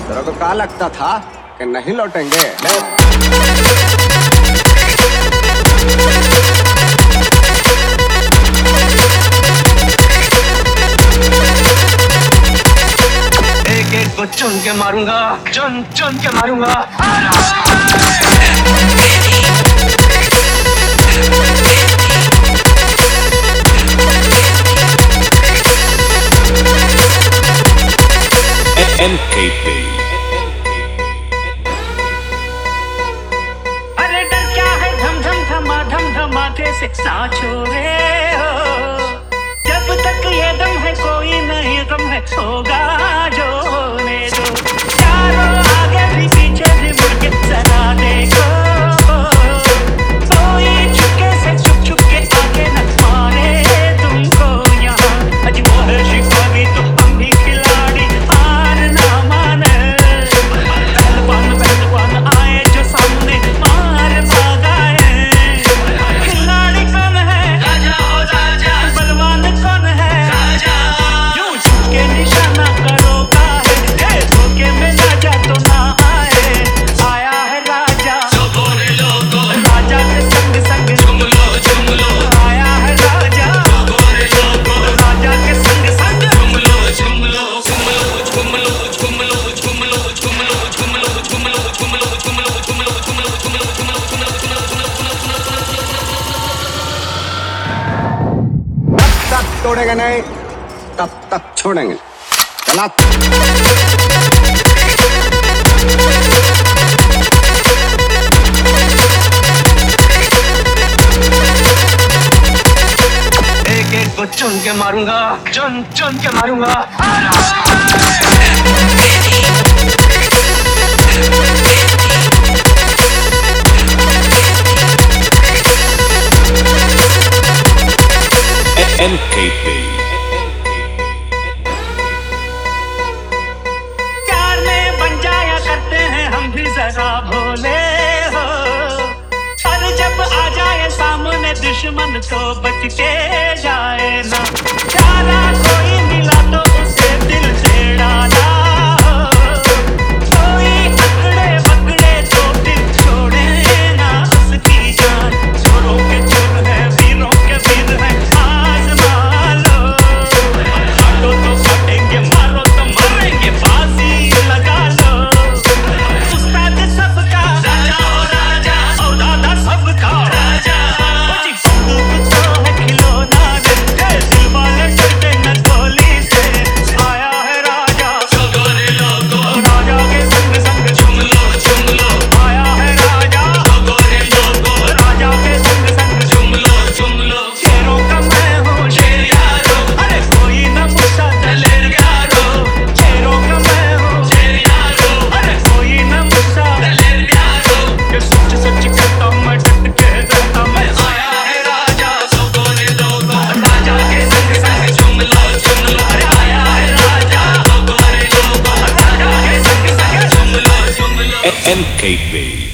तेरे को क्या लगता था कि नहीं लौटेंगे? एक एक को चुन के मारूंगा, चुन चुन के मारूंगा। MKP। अरे डर क्या है, धम धम धमा धम धमाके से छोड़े हो। जब तक ये दम है कोई नहीं गम है, होगा जो होने दो। चारों आगे भी पीछे भी मुड़ के जरा देखो। कोई चुपके से छुप छुप के आगे न मारे तुमको यहाँ। अजी वो है शिकवी तो हम भी खिलाड़ी, हार ना माने। पहलवान आए जो सामने मार भागाए। खिलाड़ी कौन है? राजा हो राजा। बलवान कौन है? राजा। यूं छुप के निशाना करोगा है, धोखे में राजा तो ना आए। आया है राजा, राजा के संग संग झूम लो। आया है राजा, राजा के संग संग झूम लो। जब तक तोड़ेंगे नहीं तब तक छोड़ेंगे। चला। एक एक को चुन के मारूंगा, चुन चुन के मारूंगा। MKP। प्यार में बन जाया करते हैं हम भी जरा भोले हो। और जब आ जाए सामने दुश्मन तो बच के जाए ना। प्यारा कोई मिला तो उसे दिल से डाला हो। कोई अकड़े बकड़े तो दिल छोड़े ना उसकी जान। छोरों के चोर है, वीरों के वीर है, आजमा लो। काटो तो काटेंगे, मारो तो मारेंगे, फांसी लगा लो। उस्ताद सबका राजा हो राजा, और दादा सबका राजा। जी बंदूक तो है खिलौना दे, दिल वाले डरते न गोली से। आया है राजा, राजा के संग संग झूम लो। आया है राजा, राजा के संग संग झूम लो। शेरों का मैं हूँ शेर यारो, अरे कोई न मुझसा दलेर यारो। शेरों का मैं हूँ शेर यारो, अरे कोई न मुझसा दलेर यारो। ये सच सच कहता मैं, डट के रहता मैं। आया है राजा, राजा के संग संग झूम लो। अरे आया है राजा, राजा के संग संग झूम लो। MKP।